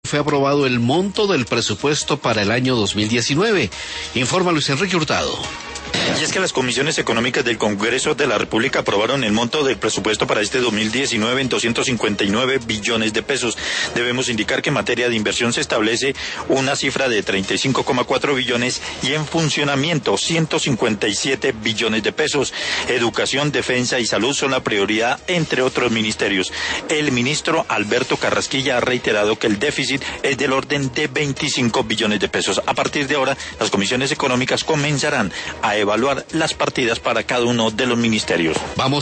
Fue aprobado el monto del presupuesto para el año 2019. Informa Luis Enrique Hurtado. Y es que las comisiones económicas del Congreso de la República aprobaron el monto del presupuesto para este 2019 en 259 billones de pesos. Debemos indicar que en materia de inversión se establece una cifra de 35,4 billones y en funcionamiento 157 billones de pesos. Educación, defensa y salud son la prioridad, entre otros ministerios. El ministro Alberto Carrasquilla ha reiterado que el déficit es del orden de 25 billones de pesos. A partir de ahora, las comisiones económicas comenzarán a evaluar las partidas para cada uno de los ministerios. Vamos